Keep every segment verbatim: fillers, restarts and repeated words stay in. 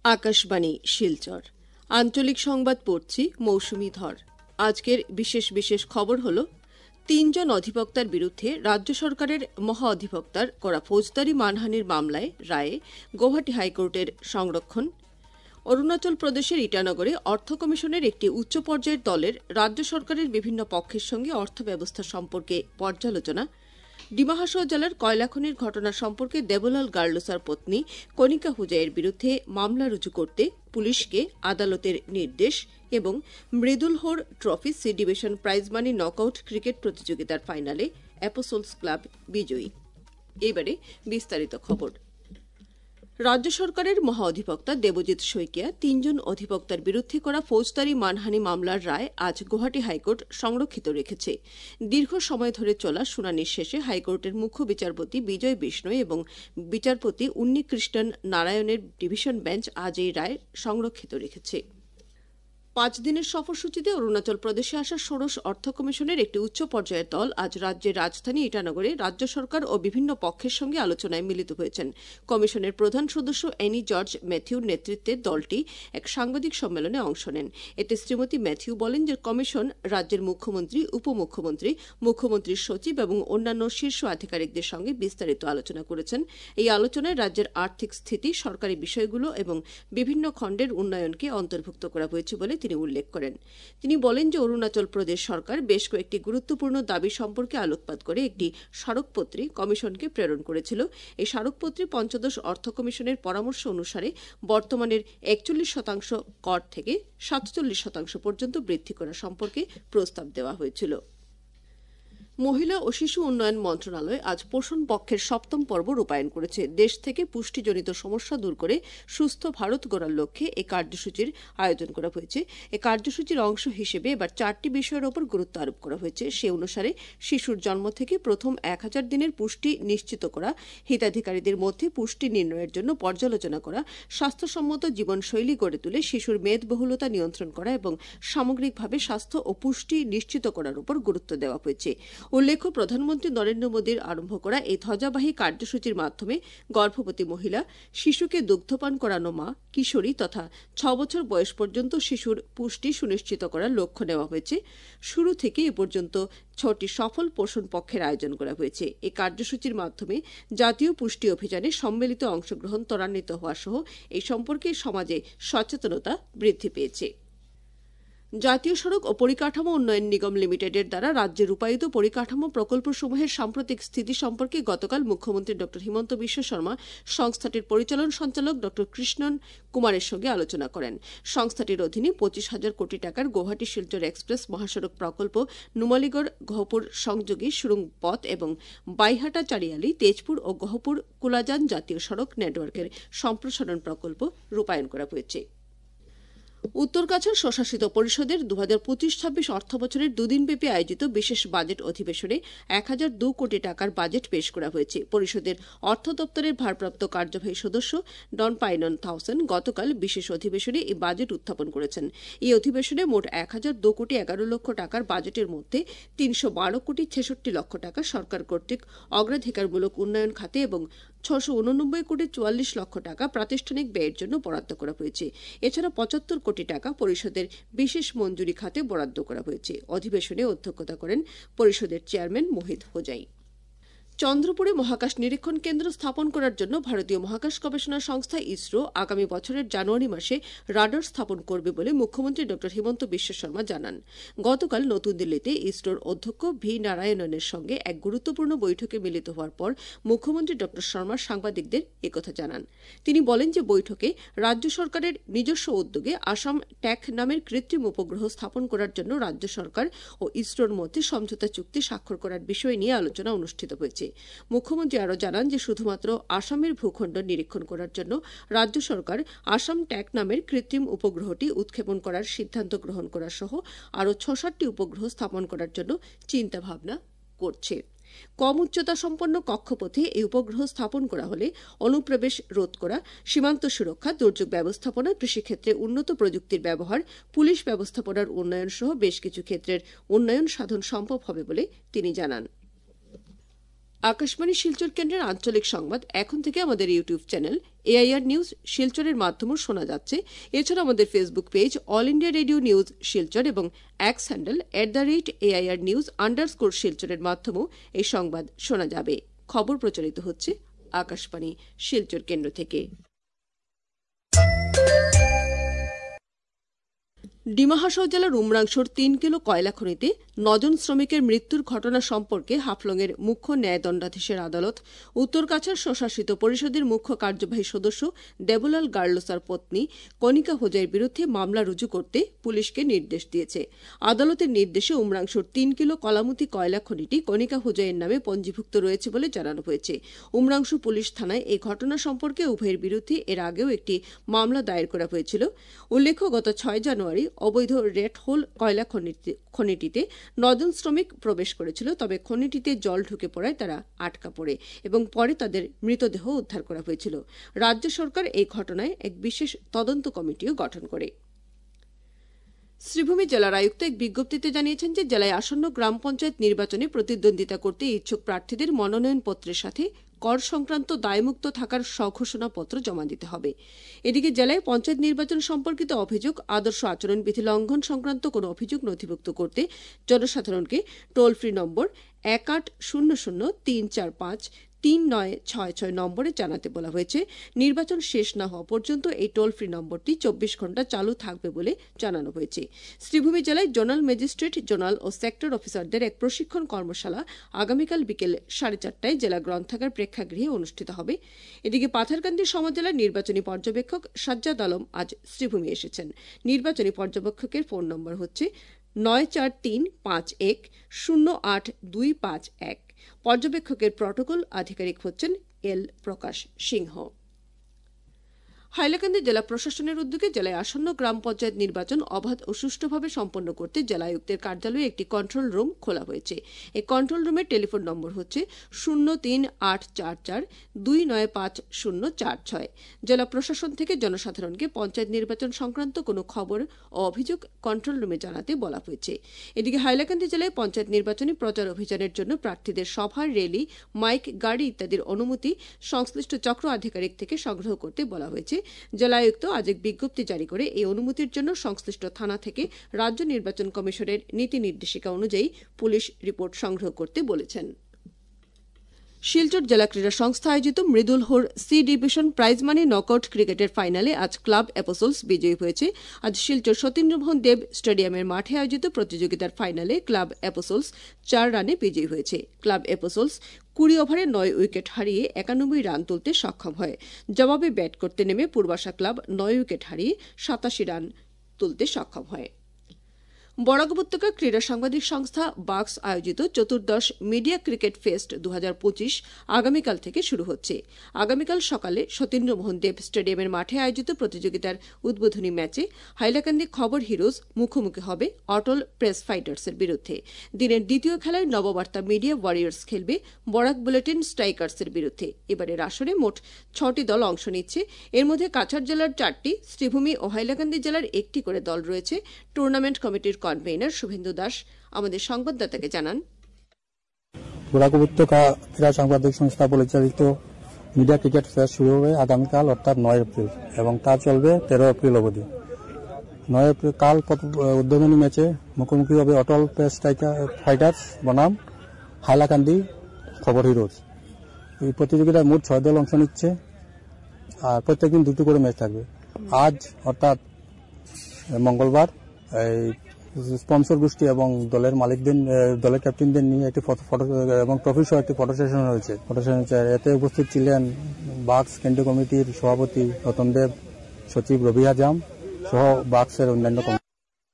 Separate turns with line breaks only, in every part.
আকাশবাণী শিলচর আঞ্চলিক সংবাদ পড়ছি মৌসুমী ধর। আজকের বিশেষ বিশেষ খবর হল তিনজন অধিবক্তার বিরুদ্ধে রাজ্য সরকারের মহা অধিবক্তার করা ফৌজদারি মানহানির মামলায় রায়ে গৌহাটি হাইকোর্টের সংরক্ষণ। অরুণাচল প্রদেশের ইটানগরে অর্থ কমিশনের একটি উচ্চ পর্যায়ের দলের রাজ্য সরকারের বিভিন্ন পক্ষের সঙ্গে অর্থ ব্যবস্থা সম্পর্কে পর্যালোচনা। ডিমা হাসাও জেলার কয়লাখনির ঘটনা সম্পর্কে দেবলাল গার্লোসার পত্নী কণিকা হুজাইয়ের বিরুদ্ধে মামলা রুজু করতে পুলিশকে আদালতের নির্দেশ এবং Mridul Hore trophy C division prize money knockout cricket প্রতিযোগিতার ফাইনালে অ্যাপোসোলস ক্লাব বিজয়ী। এবারে বিস্তারিত খবর। রাজ্য সরকারের মহা অধিবক্তা দেবজিৎ শইকিয়া তিনজন অধিবক্তার বিরুদ্ধে করা ফৌজদারি মানহানি মামলার রায় আজ গৌহাটি হাইকোর্ট সংরক্ষিত রেখেছে। দীর্ঘ সময় ধরে চলা শুনানির শেষে হাইকোর্টের মুখ্য বিচারপতি বিজয় বিষ্ণই এবং বিচারপতি উন্নিকৃষ্ণন নারায়ণের ডিভিশন বেঞ্চ আজ এই রায় সংরক্ষিত রেখেছে। পাঁচ দিনের সফরসূচিতে অরুণাচল প্রদেশে আসা ষোড়শ অর্থ কমিশনের একটি উচ্চ পর্যায়ের দল আজ রাজ্যের রাজধানী ইটানগরে রাজ্য সরকার ও বিভিন্ন পক্ষের সঙ্গে আলোচনায় মিলিত হয়েছেন। কমিশনের প্রধান সদস্য এনি জর্জ ম্যাথিউর নেতৃত্বে দলটি এক সাংবাদিক সম্মেলনে অংশ নেন। এতে শ্রীমতী ম্যাথিউ বলেন যে কমিশন রাজ্যের মুখ্যমন্ত্রী, উপমুখ্যমন্ত্রী, মুখ্যমন্ত্রীর সচিব এবং অন্যান্য শীর্ষ আধিকারিকদের সঙ্গে বিস্তারিত আলোচনা করেছেন। এই আলোচনায় রাজ্যের আর্থিক স্থিতি, সরকারি বিষয়গুলো এবং বিভিন্ন খণ্ডের উন্নয়নকে অন্তর্ভুক্ত করা হয়েছে বলে তিনি উল্লেখ করেন। তিনি বলেন যে অরুণাচল প্রদেশ সরকার বেশ কয়েকটি গুরুত্বপূর্ণ দাবি সম্পর্কে আলোকপাত করে একটি স্মারকপত্রে কমিশনকে প্রেরণ করেছিল। এই স্মারকপত্রে পঞ্চদশ অর্থ কমিশনের পরামর্শ অনুসারে বর্তমানের একচল্লিশ শতাংশ কর থেকে সাতচল্লিশ শতাংশ পর্যন্ত বৃদ্ধি করা সম্পর্কে প্রস্তাব দেওয়া হয়েছিল। মহিলা ও শিশু উন্নয়ন মন্ত্রণালয় আজ পোষণ পক্ষের সপ্তম পর্ব রূপায়ণ করেছে। দেশ থেকে পুষ্টিজনিত সমস্যা দূর করে সুস্থ ভারত গড়ার লক্ষ্যে এই কার্যসূচির আয়োজন করা হয়েছে। এই কার্যসূচির অংশ হিসেবে এবার চারটি বিষয়ের ওপর গুরুত্ব আরোপ করা হয়েছে। সে অনুসারে শিশুর জন্ম থেকে প্রথম এক হাজার দিনের পুষ্টি নিশ্চিত করা, হিতাধিকারীদের মধ্যে পুষ্টি নির্ণয়ের জন্য পর্যালোচনা করা, স্বাস্থ্যসম্মত জীবনশৈলী গড়ে তুলে শিশুর মেদবহুলতা নিয়ন্ত্রণ করা এবং সামগ্রিকভাবে স্বাস্থ্য ও পুষ্টি নিশ্চিত করার উপর গুরুত্ব দেওয়া হয়েছে। উল্লেখ্য, প্রধানমন্ত্রী নরেন্দ্র মোদীর আরম্ভ করা এই ধ্বজাবাহী কার্যসূচির মাধ্যমে গর্ভবতী মহিলা, শিশুকে দুগ্ধপান করানো মা, কিশোরী তথা ছ বছর বয়স পর্যন্ত শিশুর পুষ্টি সুনিশ্চিত করার লক্ষ্য নেওয়া হয়েছে। শুরু থেকে এ পর্যন্ত ছটি সফল পোষণ পক্ষের আয়োজন করা হয়েছে। এই কার্যসূচির মাধ্যমে জাতীয় পুষ্টি অভিযানে সম্মিলিত অংশগ্রহণ ত্বরান্বিত হওয়া সহ এই সম্পর্কে সমাজে সচেতনতা বৃদ্ধি পেয়েছে। জাতীয় সড়ক ও পরিকাঠামো উন্নয়ন নিগম লিমিটেডের দ্বারা রাজ্যে রূপায়িত পরিকাঠামো প্রকল্পসমূহের সাম্প্রতিক স্থিতি সম্পর্কে গতকাল মুখ্যমন্ত্রী ড হিমন্ত বিশ্ব শর্মা সংস্থাটির পরিচালন সঞ্চালক ড কৃষ্ণন কুমারের সঙ্গে আলোচনা করেন। সংস্থাটির অধীনে পঁচিশ হাজার কোটি টাকার গৌহাটি শিলচর এক্সপ্রেস মহাসড়ক প্রকল্প, নুমালীগড় গহপুর সংযোগী সুড়ঙ্গ পথ এবং বাইহাটা চারিয়ালি, তেজপুর ও গহপুর কুলাজান জাতীয় সড়ক নেটওয়ার্কের সম্প্রসারণ প্রকল্প রূপায়ণ করা হয়েছে। উত্তরকাছাড় স্বশাসিত পরিষদের দু হাজার পঁচিশ ছাব্বিশ অর্থ বছরের দুদিনব্যাপী আয়োজিত বিশেষ বাজেট অধিবেশনে এক হাজার দু কোটি টাকার বাজেট পেশ করা হয়েছে। পরিষদের অর্থ দপ্তরের ভারপ্রাপ্ত কার্যবাহী সদস্য ডন পাইনন থাউসেন গতকাল বিশেষ অধিবেশনে এই বাজেট উত্থাপন করেছেন। এই অধিবেশনে মোট এক হাজার দু কোটি এগারো লক্ষ টাকার বাজেটের মধ্যে তিনশো বারো কোটি ছেষট্টি লক্ষ টাকা সরকার কর্তৃক অগ্রাধিকারমূলক উন্নয়ন খাতে এবং ছশো উননব্বই কোটি চুয়াল্লিশ লক্ষ টাকা প্রাতিষ্ঠানিক ব্যয়ের জন্য বরাদ্দ করা হয়েছে। এছাড়া পঁচাত্তর কোটি টাকা পরিষদের বিশেষ মঞ্জুরি খাতে বরাদ্দ করা হয়েছে। অধিবেশনে অধ্যক্ষতা করেন পরিষদের চেয়ারম্যান মোহিত হোজাই। চন্দ্রপুরে মহাকাশ নিরীক্ষণ কেন্দ্র স্থাপন করার জন্য ভারতীয় মহাকাশ গবেষণা সংস্থা ইসরো আগামী বছরের জানুয়ারি মাসে রাডার স্থাপন করবে বলে মুখ্যমন্ত্রী ড হিমন্ত বিশ্ব শর্মা জানান। গতকাল নতুন দিল্লিতে ইসরোর অধ্যক্ষ ভি নারায়ণনের সঙ্গে এক গুরুত্বপূর্ণ বৈঠকে মিলিত হওয়ার পর মুখ্যমন্ত্রী ড শর্মা সাংবাদিকদের একথা জানান। তিনি বলেন যে বৈঠকে রাজ্য সরকারের নিজস্ব উদ্যোগে আসাম ট্যাক নামের কৃত্রিম উপগ্রহ স্থাপন করার জন্য রাজ্য সরকার ও ইসরোর মধ্যে সমঝোতা চুক্তি স্বাক্ষর করার বিষয় নিয়ে আলোচনা অনুষ্ঠিত হয়েছে। মুখ্যমন্ত্রী আরও জানান যে শুধুমাত্র আসামের ভূখণ্ড নিরীক্ষণ করার জন্য রাজ্য সরকার আসাম ট্যাক নামের কৃত্রিম উপগ্রহটি উৎক্ষেপণ করার সিদ্ধান্ত গ্রহণ করা সহ আরও ছষট্টি উপগ্রহ স্থাপন করার জন্য চিন্তাভাবনা করছে। কম উচ্চতা সম্পন্ন কক্ষপথে এই উপগ্রহ স্থাপন করা হলে অনুপ্রবেশ রোধ করা, সীমান্ত সুরক্ষা, দুর্যোগ ব্যবস্থাপনা, কৃষিক্ষেত্রে উন্নত প্রযুক্তির ব্যবহার, পুলিশ ব্যবস্থাপনার উন্নয়ন সহ বেশ কিছু ক্ষেত্রের উন্নয়ন সাধন সম্ভব হবে বলে তিনি জানান। আকাশবাণী শিলচর কেন্দ্রের আঞ্চলিক সংবাদ এখন থেকে আমাদের ইউটিউব চ্যানেল এআইআর নিউজ শিলচরের মাধ্যমেও শোনা যাচ্ছে। এছাড়া আমাদের Facebook page All India Radio news Silchar এবং X handle at the rate AIR news underscore শিলচরের মাধ্যমেও এই সংবাদ শোনা যাবে। খবর প্রচারিত হচ্ছে আকাশবাণী শিলচর কেন্দ্র থেকে। ডিমা হাসাও জেলার উমরাংশর তিন কিলো কয়লা খনিতে নজন শ্রমিকের মৃত্যুর ঘটনা সম্পর্কে হাফলংয়ের মুখ্য ন্যায়দণ্ডাধীশের আদালত উত্তর কাছাড় স্বশাসিত পরিষদের মুখ্য কার্যবাহী সদস্য দেবলাল গার্লোসার পত্নী কণিকা হোজাইয়ের বিরুদ্ধে মামলা রুজু করতে পুলিশকে নির্দেশ দিয়েছে। আদালতের নির্দেশে উমরাংশর তিন কিলো কলামতি কয়লা খনিটি কণিকা হোজাইয়ের নামে পঞ্জীভুক্ত রয়েছে বলে জানানো হয়েছে। উমরাংশু পুলিশ থানায় এই ঘটনা সম্পর্কে উভয়ের বিরুদ্ধে এর আগেও একটি মামলা দায়ের করা হয়েছিল। উল্লেখ্য, গত ছয় জানুয়ারি অবৈধ রেড হোল কয়লা খনিটিতে নজন শ্রমিক প্রবেশ করেছিল, তবে খনিটিতে জল ঢুকে পড়ায় তারা আটকা পড়ে এবং পরে তাদের মৃতদেহ উদ্ধার করা হয়েছিল। রাজ্য সরকার এই ঘটনায় এক বিশেষ তদন্ত কমিটিও গঠন করে। শ্রীভূমি জেলার আয়ুক্ত এক বিজ্ঞপ্তিতে জানিয়েছেন যে জেলায় আসন্ন গ্রাম পঞ্চায়েত নির্বাচনে প্রতিদ্বন্দ্বিতা করতে ইচ্ছুক প্রার্থীদের মনোনয়নপত্রের সাথে কর সংক্রান্ত দায়মুক্ত থাকার স্বঘোষণাপত্র জমা দিতে হবে। এদিকে জেলায় পঞ্চায়েত নির্বাচন সম্পর্কিত অভিযোগ, আদর্শ আচরণবিধি লঙ্ঘন সংক্রান্ত কোনো অভিযোগ নথিভুক্ত করতে জনসাধারণকে টোল ফ্রি নম্বর এক আট শূন্য শূন্য তিন চার পাঁচ তিন নয় ছয় ছয় নম্বরে জানাতে বলা হয়েছে। নির্বাচন শেষ না হওয়া পর্যন্ত এই টোল ফ্রি নম্বরটি চব্বিশ ঘণ্টা চালু থাকবে বলে জানানো হয়েছে। শ্রীভূমি জেলায় জোনাল ম্যাজিস্ট্রেট, জোনাল ও সেক্টর অফিসারদের এক প্রশিক্ষণ কর্মশালা আগামীকাল বিকেল সাড়ে চারটায় জেলা গ্রন্থাগার প্রেক্ষাগৃহে অনুষ্ঠিত হবে। এদিকে পাথারকান্দি সমজেলার নির্বাচনী পর্যবেক্ষক সাজ্জাদ আলম আজ শ্রীভূমি এসেছেন। নির্বাচনী পর্যবেক্ষকের ফোন নম্বর হচ্ছে নয় চার তিন পাঁচ এক শূন্য আট দুই পাঁচ এক। পর্যবেক্ষকের প্রটোকল আধিকারিক হচ্ছেন এল প্রকাশ সিংহ। হাইলাকান্দি জেলা প্রশাসনের উদ্যোগে জেলায় আসন্ন গ্রাম পঞ্চায়েত নির্বাচন অবাধ ও সুষ্ঠুভাবে সম্পন্ন করতে জেলা আয়ুক্তের কার্যালয়ে একটি কন্ট্রোল রুম খোলা হয়েছে। এই কন্ট্রোল রুমের টেলিফোন নম্বর হচ্ছে শূন্য তিন আট চার চার দুই নয় পাঁচ শূন্য চার ছয়। জেলা প্রশাসন থেকে জনসাধারণকে পঞ্চায়েত নির্বাচন সংক্রান্ত কোনো খবর ও অভিযোগ কন্ট্রোল রুমে জানাতে বলা হয়েছে। এদিকে হাইলাকান্দি জেলায় পঞ্চায়েত নির্বাচনী প্রচার অভিযানের জন্য প্রার্থীদের সভা, র্যালি, মাইক, গাড়ি ইত্যাদির অনুমতি সংশ্লিষ্ট চক্র আধিকারিক থেকে সংগ্রহ করতে বলা হয়েছে। জেলা আয়ুক্ত আজ এক বিজ্ঞপ্তি জারি করে এই অনুমতির জন্য সংশ্লিষ্ট থানা থেকে রাজ্য নির্বাচন কমিশনের নীতি নির্দেশিকা অনুযায়ী পুলিশ রিপোর্ট সংগ্রহ করতে বলেছেন। শিলচর জেলা ক্রীড়া সংস্থা আয়োজিত Mridul Hore C division prize money knockout ক্রিকেটের ফাইনালে আজ ক্লাব অ্যাপোসলস বিজয়ী হয়েছে। আজ শিলচর সতীন্দ্রমোহন দেব স্টেডিয়ামের মাঠে আয়োজিত প্রতিযোগিতার ফাইনালে ক্লাব অ্যাপোসলস চার রানে বিজয়ী হয়েছে। ক্লাব অ্যাপোসলস কুড়ি ওভারে নয় উইকেট হারিয়ে একানব্বই রান তুলতে সক্ষম হয়। জবাবে ব্যাট করতে নেমে পূর্বাশা ক্লাব নয় উইকেট হারিয়ে সাতাশি রান তুলতে সক্ষম হয়। বরাক উপত্যকা ক্রীড়া সাংবাদিক সংস্থা বাক্স আয়োজিত চতুর্দশ মিডিয়া ক্রিকেট ফেস্ট দু হাজার পঁচিশ আগামীকাল থেকে শুরু হচ্ছে। আগামীকাল সকালে সতীন্দ্রমোহন দেব স্টেডিয়ামের মাঠে আয়োজিত প্রতিযোগিতার উদ্বোধনী ম্যাচে হাইলাকান্দি খবর হিরোজ মুখোমুখি হবে অটল প্রেস ফাইটার্সের বিরুদ্ধে। দিনের দ্বিতীয় খেলায় নববার্তা মিডিয়া ওয়ারিয়র্স খেলবে বরাক বুলেটিন স্ট্রাইকার্সের বিরুদ্ধে। এবারের আসরে মোট ছটি দল অংশ নিচ্ছে। এর মধ্যে কাছাড় জেলার চারটি, শ্রীভূমি ও হাইলাকান্দি জেলার একটি করে দল রয়েছে। টুর্নামেন্ট কমিটির কনভেনার শুভেন্দু দাস আমাদের সংবাদদাতাকে জানান,
বরাক উপত্যকা ক্রীড়া সাংবাদিক সংস্থা পরিচালিত মিডিয়া ক্রিকেট ফেস্ট শুরু হবে আগামীকাল অর্থাৎ নয় এপ্রিল এবং তা চলবে তেরো এপ্রিল অবধি। নয় এপ্রিল কাল উদ্বোধনী ম্যাচে মুখোমুখি হবে অটল প্রেস ফাইটার্স বনাম হাইলাকান্দি খবর হিরোজ। এই প্রতিযোগিতায় মোট ছয় দল অংশ নিচ্ছে আর প্রত্যেকদিন দুটো করে ম্যাচ থাকবে। আজ অর্থাৎ মঙ্গলবার এই স্পন্সর গোষ্ঠী এবং দলের মালিকদের, দলের ক্যাপ্টেনদের নিয়ে একটি ফটো এবং ট্রফি সহ একটি ফটো সেশন হয়েছে। ফটো সেশন এতে উপস্থিত ছিলেন বাক্স কেন্দ্রীয় কমিটির সভাপতি রতন দেব, সচিব রবি আজম সহ বাক্সের অন্যান্য কমিটি।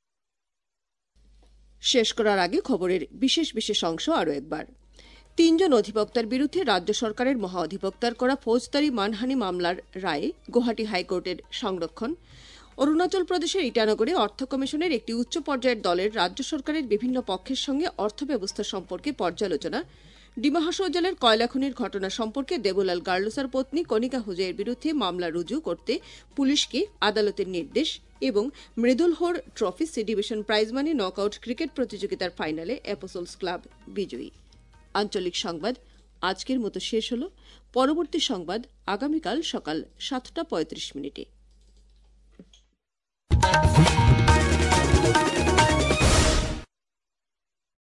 শেষ করার আগে খবরের বিশেষ বিশেষ অংশ আরও একবার। তিনজন অধিবক্তার বিরুদ্ধে রাজ্য সরকারের মহা অধিবক্তার করা ফৌজদারি মানহানি মামলার রায়ে গুয়াহাটি হাইকোর্টের সংরক্ষণ। অরুণাচল প্রদেশের ইটানগরে অর্থ কমিশনের একটি উচ্চ পর্যায়ের দলের রাজ্য সরকারের বিভিন্ন পক্ষের সঙ্গে অর্থ ব্যবস্থা সম্পর্কে পর্যালোচনা। ডিমা হাসাও জেলার কয়লা খনির ঘটনা সম্পর্কে দেবলাল গার্লোসার পত্নী কণিকা হোজাইয়ের বিরুদ্ধে মামলা রুজু করতে পুলিশকে আদালতের নির্দেশ এবং Mridul Hore trophy C division prize money knockout cricket প্রতিযোগিতার ফাইনালে অ্যাপোসলস ক্লাব বিজয়ী। আঞ্চলিক সংবাদ আজকের মতো শেষ হল। পরবর্তী সংবাদ আগামীকাল সকাল সাতটা পঁয়ত্রিশ মিনিটে।